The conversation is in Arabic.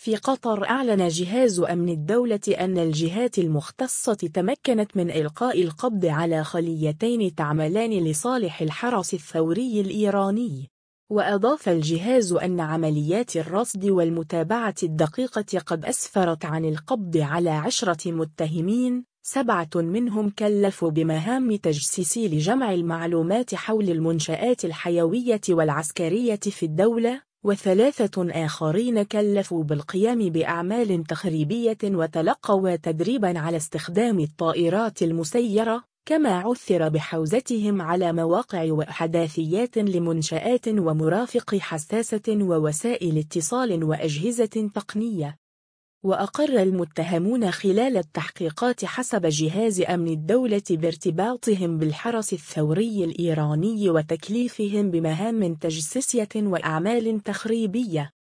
في قطر أعلن جهاز أمن الدولة أن الجهات المختصة تمكنت من إلقاء القبض على خليتين تعملان لصالح الحرس الثوري الإيراني. وأضاف الجهاز أن عمليات الرصد والمتابعة الدقيقة قد أسفرت عن القبض على 10 متهمين، 7 منهم كلفوا بمهام تجسيس لجمع المعلومات حول المنشآت الحيوية والعسكرية في الدولة، و3 آخرين كلفوا بالقيام بأعمال تخريبية وتلقوا تدريبا على استخدام الطائرات المسيرة، كما عثر بحوزتهم على مواقع وأحداثيات لمنشآت ومرافق حساسة ووسائل اتصال وأجهزة تقنية. وأقر المتهمون خلال التحقيقات حسب جهاز أمن الدولة بارتباطهم بالحرس الثوري الإيراني وتكليفهم بمهام تجسيسية وأعمال تخريبية.